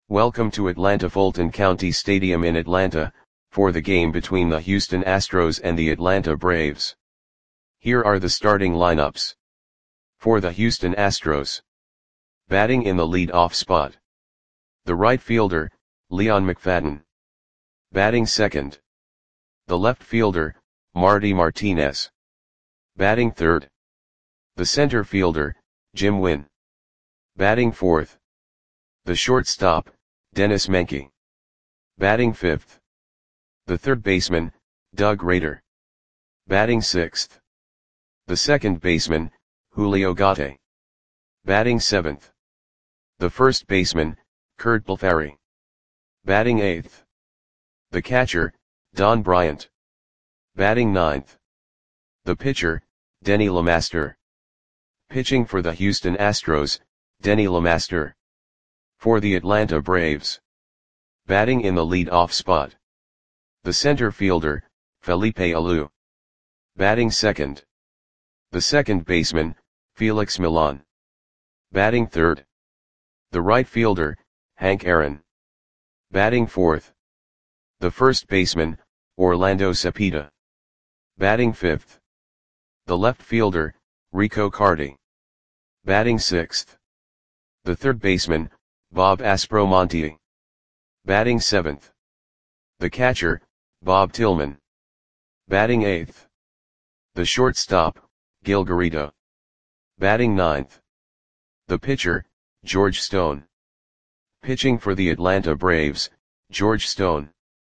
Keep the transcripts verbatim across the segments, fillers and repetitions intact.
Welcome to Atlanta Fulton County Stadium in Atlanta, for the game between the Houston Astros and the Atlanta Braves. Here are the starting lineups. For the Houston Astros. Batting in the lead-off spot. The right fielder, Leon McFadden. Batting second. The left fielder, Marty Martinez. Batting third. The center fielder, Jim Wynn. Batting fourth. The shortstop, Dennis Menke. Batting fifth. The third baseman, Doug Rader. Batting sixth. The second baseman, Julio Gate. Batting seventh. The first baseman, Curt Blefary. Batting eighth. The catcher, Don Bryant. Batting ninth. The pitcher, Denny LeMaster. Pitching for the Houston Astros, Denny LeMaster. For the Atlanta Braves. Batting in the lead-off spot. The center fielder, Felipe Alou. Batting second. The second baseman, Felix Millan. Batting third. The right fielder, Hank Aaron. Batting fourth. The first baseman, Orlando Cepeda. Batting fifth. The left fielder, Rico Carty. Batting sixth. The third baseman, Bob Aspromonte. Batting seventh. The catcher, Bob Tillman. Batting eighth. The shortstop, Gil Garrido. Batting ninth. The pitcher, George Stone. Pitching for the Atlanta Braves, George Stone.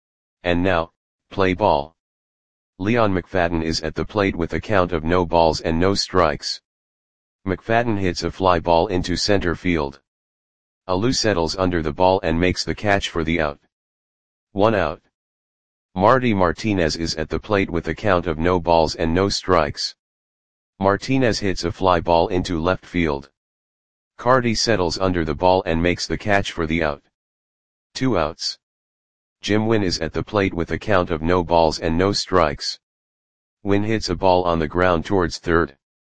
And now, play ball. Leon McFadden is at the plate with a count of no balls and no strikes. McFadden hits a fly ball into center field. Alou settles under the ball and makes the catch for the out. One out. Marty Martinez is at the plate with a count of no balls and no strikes. Martinez hits a fly ball into left field. Carty settles under the ball and makes the catch for the out. Two outs. Jim Wynn is at the plate with a count of no balls and no strikes. Wynn hits a ball on the ground towards third.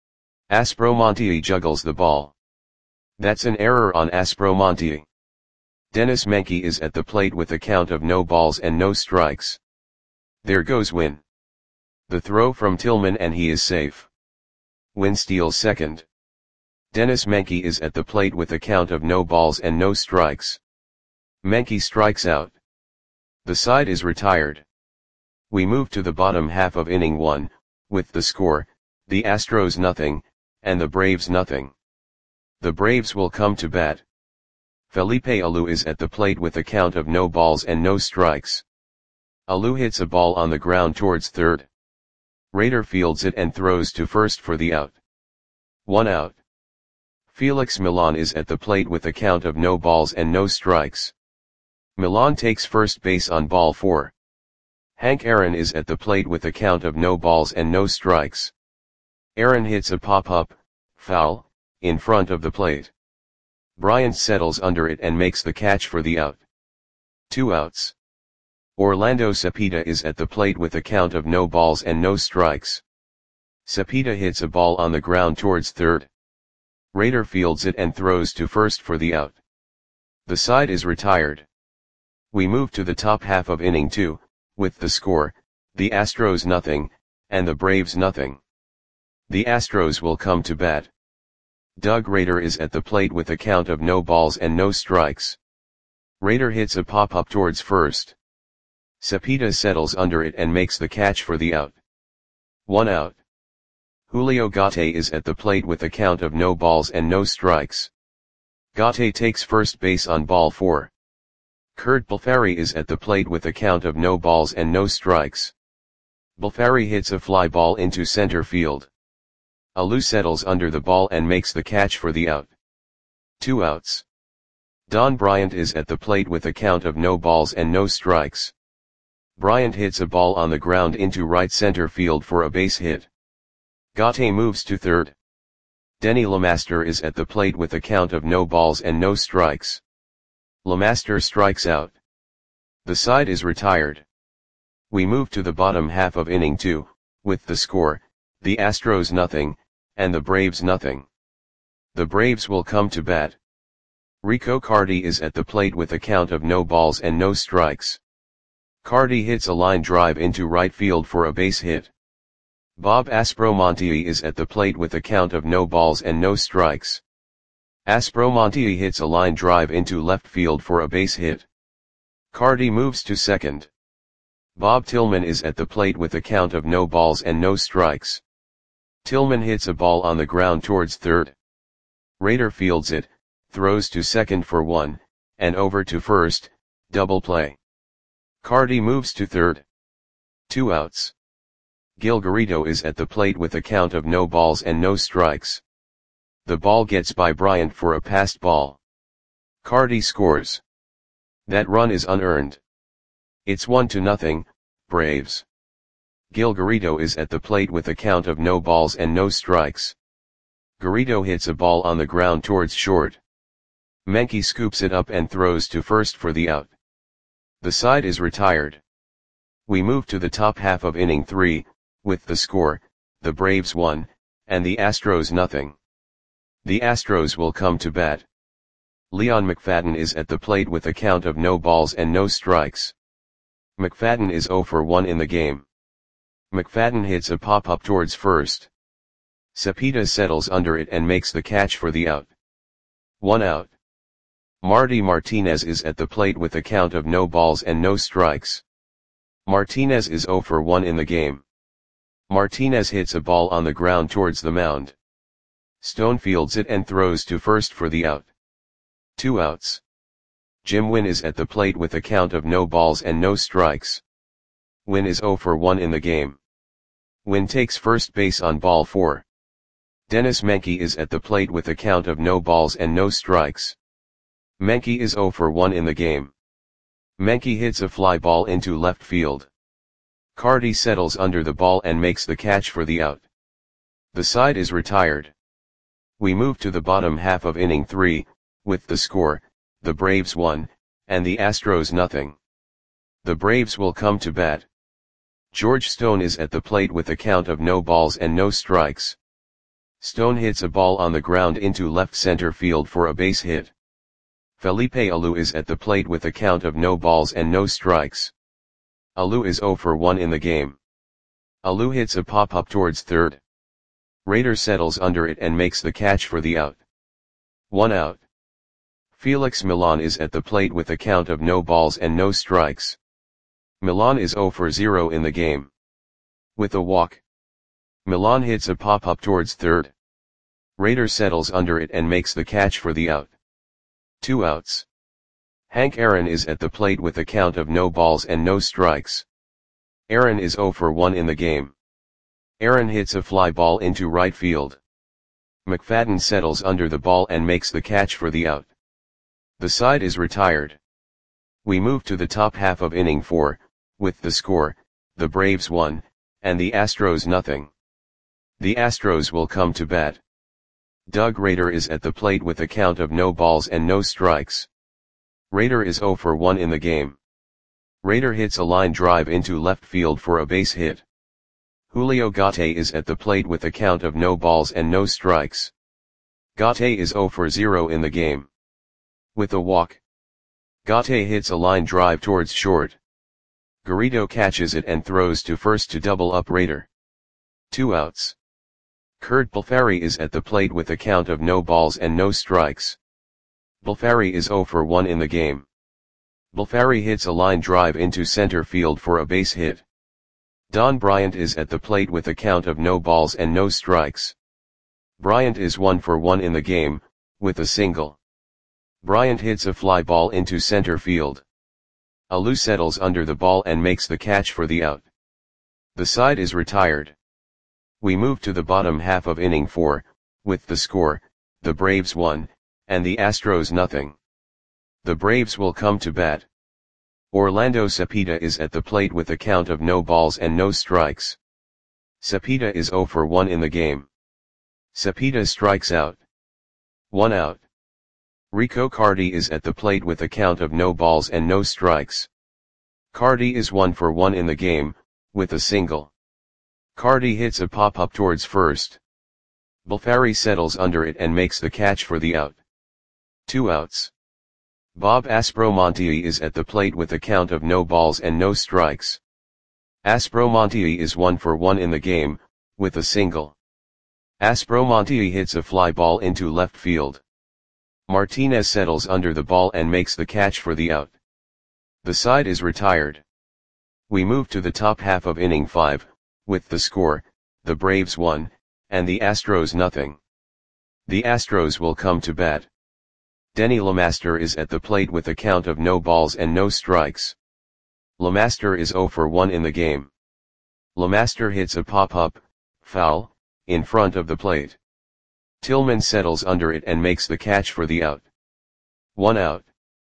Aspromonte juggles the ball. That's an error on Aspromonte. Dennis Menke is at the plate with a count of no balls and no strikes. There goes Wynn. The throw from Tillman and he is safe. Wynn steals second. Dennis Menke is at the plate with a count of no balls and no strikes. Menke strikes out. The side is retired. We move to the bottom half of inning one, with the score, the Astros nothing, and the Braves nothing. The Braves will come to bat. Felipe Alou is at the plate with a count of no balls and no strikes. Alou hits a ball on the ground towards third. Rader fields it and throws to first for the out. One out. Felix Millan is at the plate with a count of no balls and no strikes. Millan takes first base on ball four. Hank Aaron is at the plate with a count of no balls and no strikes. Aaron hits a pop-up, foul, in front of the plate. Bryant settles under it and makes the catch for the out. Two outs. Orlando Cepeda is at the plate with a count of no balls and no strikes. Cepeda hits a ball on the ground towards third. Rader fields it and throws to first for the out. The side is retired. We move to the top half of inning two, with the score, the Astros nothing, and the Braves nothing. The Astros will come to bat. Doug Rader is at the plate with a count of no balls and no strikes. Rader hits a pop-up towards first. Cepeda settles under it and makes the catch for the out. One out. Julio Gate is at the plate with a count of no balls and no strikes. Gate takes first base on ball four. Curt Blefary is at the plate with a count of no balls and no strikes. Blefary hits a fly ball into center field. Alou settles under the ball and makes the catch for the out. Two outs. Don Bryant is at the plate with a count of no balls and no strikes. Bryant hits a ball on the ground into right center field for a base hit. Gate moves to third. Denny LeMaster is at the plate with a count of no balls and no strikes. LeMaster strikes out. The side is retired. We move to the bottom half of inning two, with the score, the Astros nothing, and the Braves nothing. The Braves will come to bat. Rico Cardi is at the plate with a count of no balls and no strikes. Cardi hits a line drive into right field for a base hit. Bob Aspromonte is at the plate with a count of no balls and no strikes. Aspromonte hits a line drive into left field for a base hit. Cardi moves to second. Bob Tillman is at the plate with a count of no balls and no strikes. Tillman hits a ball on the ground towards third. Raider fields it, throws to second for one, and over to first, double play. Cardi moves to third. Two outs. Gil Garrido is at the plate with a count of no balls and no strikes. The ball gets by Bryant for a passed ball. Cardi scores. That run is unearned. It's one to nothing, Braves. Gil Garrido is at the plate with a count of no balls and no strikes. Garrido hits a ball on the ground towards short. Menke scoops it up and throws to first for the out. The side is retired. We move to the top half of inning three, with the score, the Braves one, and the Astros nothing. The Astros will come to bat. Leon McFadden is at the plate with a count of no balls and no strikes. McFadden is oh for one in the game. McFadden hits a pop-up towards first. Cepeda settles under it and makes the catch for the out. One out. Marty Martinez is at the plate with a count of no balls and no strikes. Martinez is oh for one in the game. Martinez hits a ball on the ground towards the mound. Stone fields it and throws to first for the out. Two outs. Jim Wynn is at the plate with a count of no balls and no strikes. Wynn is oh for one in the game. Wynn takes first base on ball four. Dennis Menke is at the plate with a count of no balls and no strikes. Menke is oh for one in the game. Menke hits a fly ball into left field. Cardi settles under the ball and makes the catch for the out. The side is retired. We move to the bottom half of inning three, with the score, the Braves one, and the Astros nothing. The Braves will come to bat. George Stone is at the plate with a count of no balls and no strikes. Stone hits a ball on the ground into left center field for a base hit. Felipe Alou is at the plate with a count of no balls and no strikes. Alou is oh for one in the game. Alou hits a pop-up towards third. Raider settles under it and makes the catch for the out. One out. Felix Millan is at the plate with a count of no balls and no strikes. Millan is oh for zero in the game. With a walk. Millan hits a pop-up towards third. Raider settles under it and makes the catch for the out. Two outs. Hank Aaron is at the plate with a count of no balls and no strikes. Aaron is oh for one in the game. Aaron hits a fly ball into right field. McFadden settles under the ball and makes the catch for the out. The side is retired. We move to the top half of inning four, with the score, the Braves one, and the Astros nothing. The Astros will come to bat. Doug Rader is at the plate with a count of no balls and no strikes. Rader is oh for one in the game. Rader hits a line drive into left field for a base hit. Julio Gate is at the plate with a count of no balls and no strikes. Gate is oh for zero in the game. With a walk. Gate hits a line drive towards short. Garrido catches it and throws to first to double up Rader. Two outs. Kurt Balfari is at the plate with a count of no balls and no strikes. Balfari is oh for one in the game. Balfari hits a line drive into center field for a base hit. Don Bryant is at the plate with a count of no balls and no strikes. Bryant is one for one in the game, with a single. Bryant hits a fly ball into center field. Alou settles under the ball and makes the catch for the out. The side is retired. We move to the bottom half of inning four, with the score, the Braves one, and the Astros nothing. The Braves will come to bat. Orlando Cepeda is at the plate with a count of no balls and no strikes. Cepeda is oh for one in the game. Cepeda strikes out. One out. Rico Cardi is at the plate with a count of no balls and no strikes. Cardi is one for one in the game, with a single. Cardi hits a pop-up towards first. Balfari settles under it and makes the catch for the out. Two outs. Bob Aspromonte is at the plate with a count of no balls and no strikes. Aspromonte is one for one in the game, with a single. Aspromonte hits a fly ball into left field. Martinez settles under the ball and makes the catch for the out. The side is retired. We move to the top half of inning five, with the score, the Braves one, and the Astros nothing. The Astros will come to bat. Denny LeMaster is at the plate with a count of no balls and no strikes. LeMaster is zero for one in the game. LeMaster hits a pop-up, foul, in front of the plate. Tillman settles under it and makes the catch for the out. One out.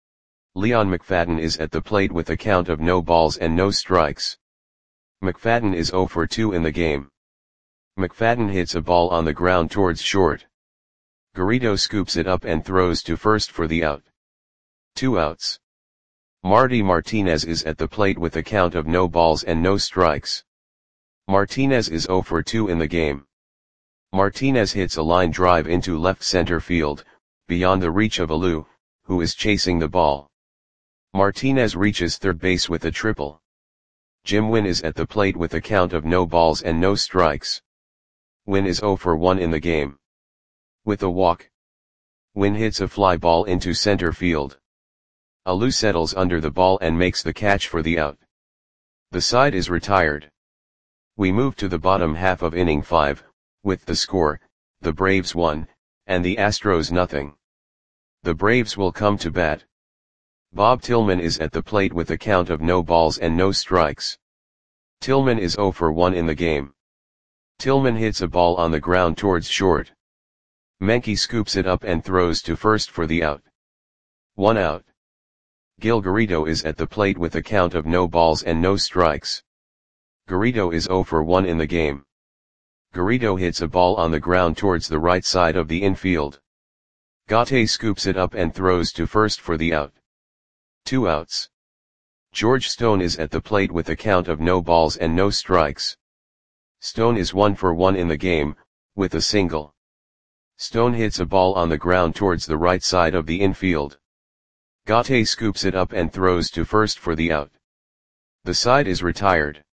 Leon McFadden is at the plate with a count of no balls and no strikes. McFadden is zero for two in the game. McFadden hits a ball on the ground towards short. Garrido scoops it up and throws to first for the out. Two outs. Marty Martinez is at the plate with a count of no balls and no strikes. Martinez is zero for two in the game. Martinez hits a line drive into left center field, beyond the reach of Alou, who is chasing the ball. Martinez reaches third base with a triple. Jim Wynn is at the plate with a count of no balls and no strikes. Wynn is zero for one in the game. With a walk, Wynn hits a fly ball into center field. Alou settles under the ball and makes the catch for the out. The side is retired. We move to the bottom half of inning five, with the score, the Braves one, and the Astros nothing. The Braves will come to bat. Bob Tillman is at the plate with a count of no balls and no strikes. Tillman is zero for one in the game. Tillman hits a ball on the ground towards short. Menke scoops it up and throws to first for the out. One out. Gil Garrido is at the plate with a count of no balls and no strikes. Garrido is zero for one in the game. Garrido hits a ball on the ground towards the right side of the infield. Gatte scoops it up and throws to first for the out. Two outs. George Stone is at the plate with a count of no balls and no strikes. Stone is one for one in the game, with a single. Stone hits a ball on the ground towards the right side of the infield. Gatte scoops it up and throws to first for the out. The side is retired.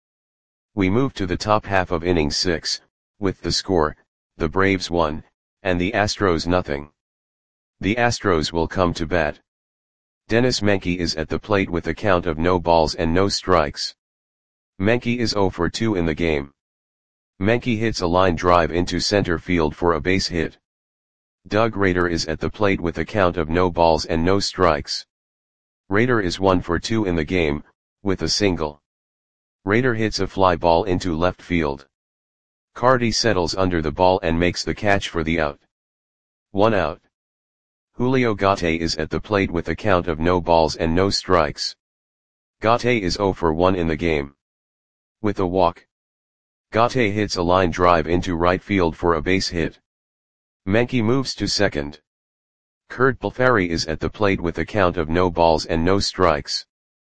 We move to the top half of inning six, with the score, the Braves one, and the Astros nothing. The Astros will come to bat. Dennis Menke is at the plate with a count of no balls and no strikes. Menke is zero for two in the game. Menke hits a line drive into center field for a base hit. Doug Rader is at the plate with a count of no balls and no strikes. Rader is one for two in the game, with a single. Rader hits a fly ball into left field. Carty settles under the ball and makes the catch for the out. One out. Julio Gatte is at the plate with a count of no balls and no strikes. Gatte is zero for one in the game. With a walk, Gatte hits a line drive into right field for a base hit. Menke moves to second. Kurt Balfari is at the plate with a count of no balls and no strikes.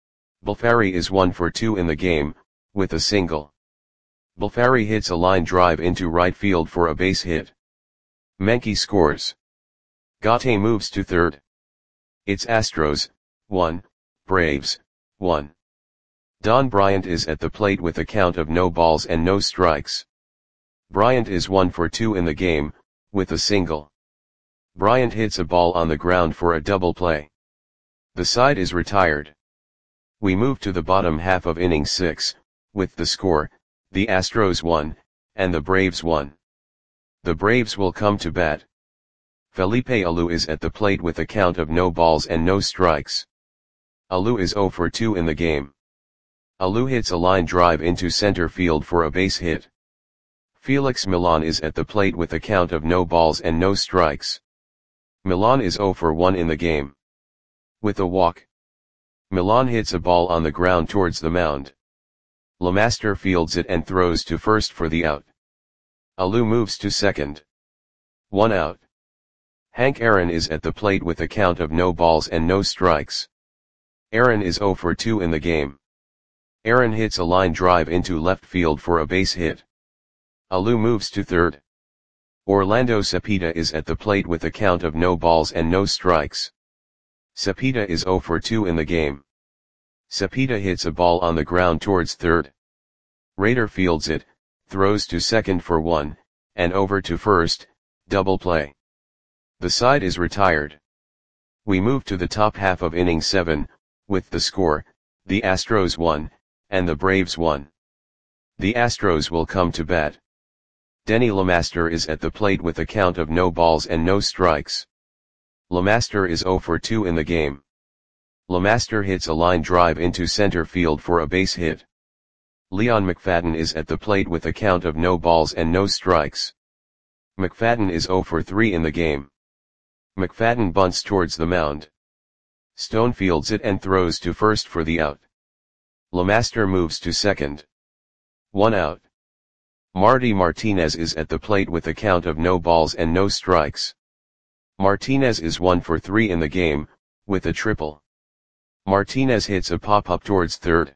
Balfari is one for two in the game, with a single. Balfari hits a line drive into right field for a base hit. Menke scores. Gatte moves to third. It's Astros, one, Braves, one. Don Bryant is at the plate with a count of no balls and no strikes. Bryant is one for two in the game, with a single. Bryant hits a ball on the ground for a double play. The side is retired. We move to the bottom half of inning six, with the score, the Astros one, and the Braves one. The Braves will come to bat. Felipe Alou is at the plate with a count of no balls and no strikes. Alou is zero for two in the game. Alou hits a line drive into center field for a base hit. Felix Millan is at the plate with a count of no balls and no strikes. Millan is zero for one in the game. With a walk, Millan hits a ball on the ground towards the mound. LeMaster fields it and throws to first for the out. Alou moves to second. One out. Hank Aaron is at the plate with a count of no balls and no strikes. Aaron is zero for two in the game. Aaron hits a line drive into left field for a base hit. Alou moves to third. Orlando Cepeda is at the plate with a count of no balls and no strikes. Cepeda is zero for two in the game. Cepeda hits a ball on the ground towards third. Raider fields it, throws to second for one, and over to first, double play. The side is retired. We move to the top half of inning seven, with the score, the Astros won, and the Braves won. The Astros will come to bat. Denny LeMaster is at the plate with a count of no balls and no strikes. LeMaster is zero for two in the game. LeMaster hits a line drive into center field for a base hit. Leon McFadden is at the plate with a count of no balls and no strikes. McFadden is zero for three in the game. McFadden bunts towards the mound. Stone fields it and throws to first for the out. LeMaster moves to second. One out. Marty Martinez is at the plate with a count of no balls and no strikes. Martinez is one for three in the game, with a triple. Martinez hits a pop-up towards third.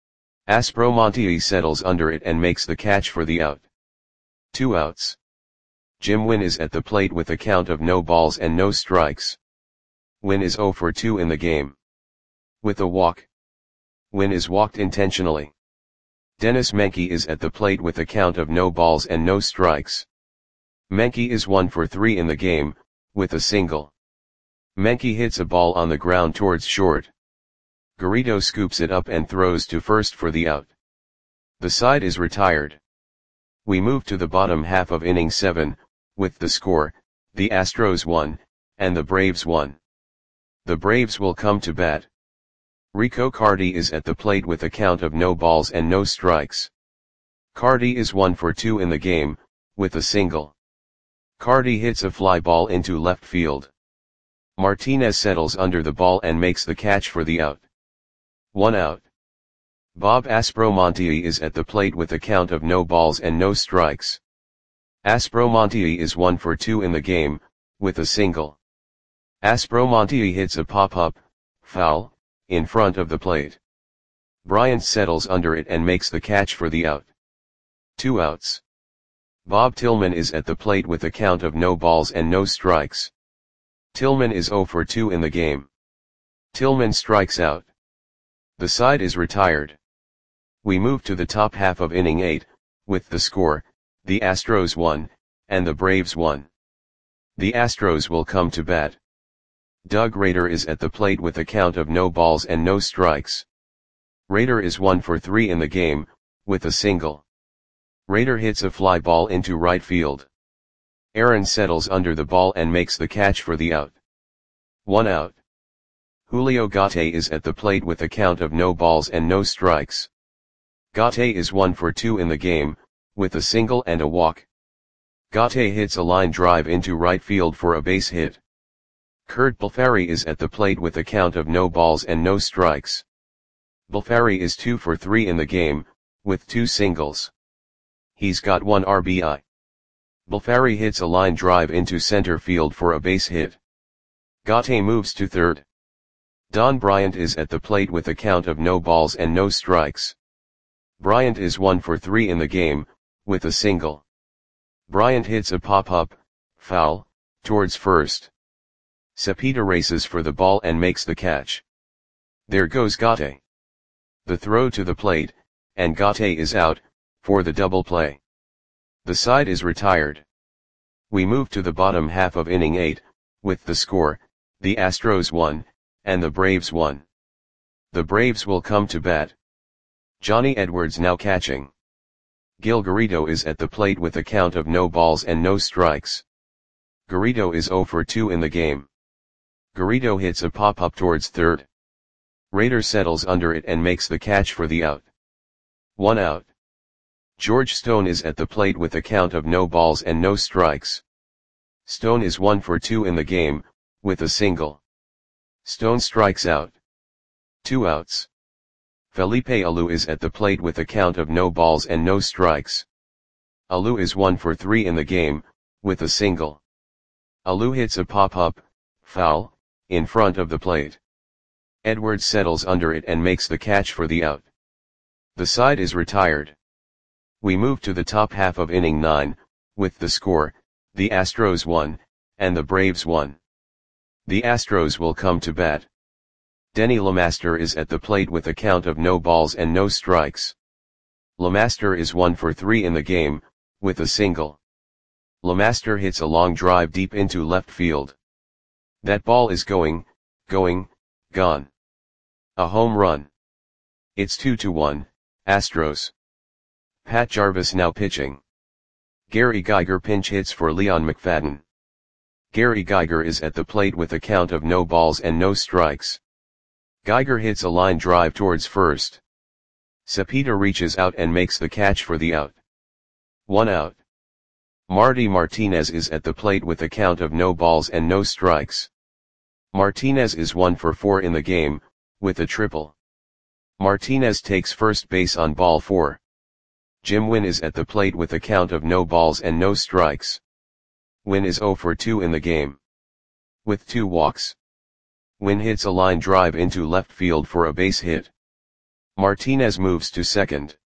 Aspromonte settles under it and makes the catch for the out. Two outs. Jim Wynn is at the plate with a count of no balls and no strikes. Wynn is zero for two in the game. With a walk. Wynn is walked intentionally. Dennis Menke is at the plate with a count of no balls and no strikes. Menke is one for three in the game, with a single. Menke hits a ball on the ground towards short. Garrido scoops it up and throws to first for the out. The side is retired. We move to the bottom half of inning seven, with the score, the Astros won, and the Braves won. The Braves will come to bat. Rico Carty is at the plate with a count of no balls and no strikes. Carty is one for two in the game, with a single. Carty hits a fly ball into left field. Martinez settles under the ball and makes the catch for the out. One out. Bob Aspromonte is at the plate with a count of no balls and no strikes. Aspromonte is one for two in the game, with a single. Aspromonte hits a pop-up, foul, in front of the plate. Bryant settles under it and makes the catch for the out. Two outs. Bob Tillman is at the plate with a count of no balls and no strikes. Tillman is zero for two in the game. Tillman strikes out. The side is retired. We move to the top half of inning eight, with the score, the Astros won, and the Braves won. The Astros will come to bat. Doug Rader is at the plate with a count of no balls and no strikes. Rader is one for three in the game, with a single. Rader hits a fly ball into right field. Aaron settles under the ball and makes the catch for the out. One out. Julio Gate is at the plate with a count of no balls and no strikes. Gate is one for two in the game, with a single and a walk. Gate hits a line drive into right field for a base hit. Kurt Balfari is at the plate with a count of no balls and no strikes. Balfari is two for three in the game, with two singles. He's got one R B I. Balfari hits a line drive into center field for a base hit. Gate moves to third. Don Bryant is at the plate with a count of no balls and no strikes. Bryant is one for three in the game, with a single. Bryant hits a pop-up, foul, towards first. Cepeda races for the ball and makes the catch. There goes Gate. The throw to the plate, and Gate is out, for the double play. The side is retired. We move to the bottom half of inning eight, with the score, the Astros won, and the Braves won. The Braves will come to bat. Johnny Edwards now catching. Gil Garrido is at the plate with a count of no balls and no strikes. Garrido is zero for two in the game. Garrido hits a pop-up towards third. Rader settles under it and makes the catch for the out. One out. George Stone is at the plate with a count of no balls and no strikes. Stone is one for two in the game, with a single. Stone strikes out. Two outs. Felipe Alou is at the plate with a count of no balls and no strikes. Alou is one for three in the game, with a single. Alou hits a pop-up, foul, in front of the plate. Edwards settles under it and makes the catch for the out. The side is retired. We move to the top half of inning nine, with the score, the Astros won, and the Braves won. The Astros will come to bat. Denny LeMaster is at the plate with a count of no balls and no strikes. LeMaster is one for three in the game, with a single. LeMaster hits a long drive deep into left field. That ball is going, going, gone. A home run. It's two to one, Astros. Pat Jarvis now pitching. Gary Geiger pinch hits for Leon McFadden. Gary Geiger is at the plate with a count of no balls and no strikes. Geiger hits a line drive towards first. Cepeda reaches out and makes the catch for the out. One out. Marty Martinez is at the plate with a count of no balls and no strikes. Martinez is one for four in the game, with a triple. Martinez takes first base on ball four. Jim Wynn is at the plate with a count of no balls and no strikes. Wynn is zero for two in the game, with two walks. Wynn hits a line drive into left field for a base hit. Martinez moves to second.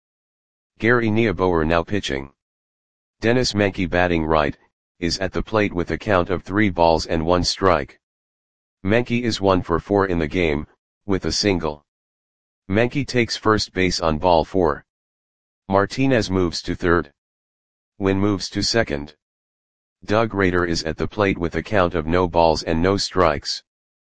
Gary Niebuhr now pitching. Dennis Menke batting right, is at the plate with a count of three balls and one strike. Menke is one for four in the game, with a single. Menke takes first base on ball four. Martinez moves to third. Wynn moves to second. Doug Rader is at the plate with a count of no balls and no strikes.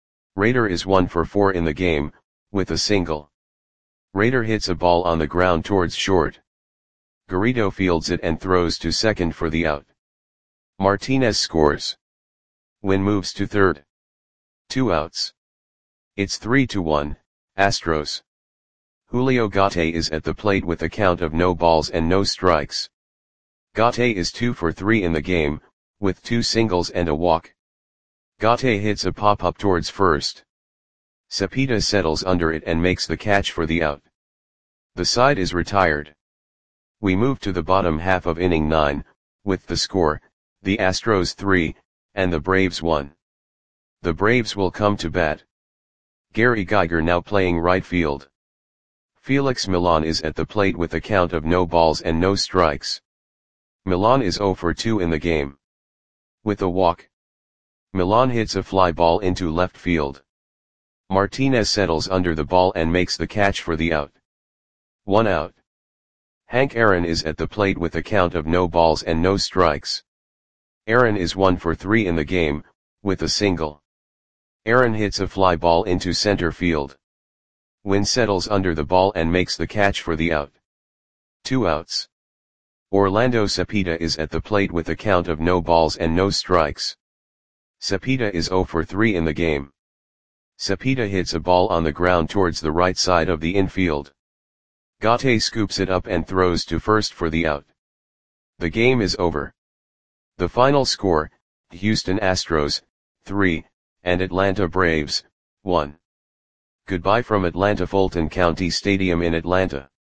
Rader is one for four in the game, with a single. Rader hits a ball on the ground towards short. Garrido fields it and throws to second for the out. Martinez scores. Wynn moves to third. Two outs. It's three to one, Astros. Julio Gate is at the plate with a count of no balls and no strikes. Gate is two for three in the game, with two singles and a walk. Gate hits a pop-up towards first. Cepeda settles under it and makes the catch for the out. The side is retired. We move to the bottom half of inning nine, with the score, the Astros three, and the Braves one. The Braves will come to bat. Gary Geiger now playing right field. Felix Millan is at the plate with a count of no balls and no strikes. Millan is zero for two in the game, with a walk. Millan hits a fly ball into left field. Martinez settles under the ball and makes the catch for the out. One out. Hank Aaron is at the plate with a count of no balls and no strikes. Aaron is one for three in the game, with a single. Aaron hits a fly ball into center field. Wynn settles under the ball and makes the catch for the out. Two outs. Orlando Cepeda is at the plate with a count of no balls and no strikes. Cepeda is zero for three in the game. Cepeda hits a ball on the ground towards the right side of the infield. Gate scoops it up and throws to first for the out. The game is over. The final score, Houston Astros, three, and Atlanta Braves, one. Goodbye from Atlanta Fulton County Stadium in Atlanta.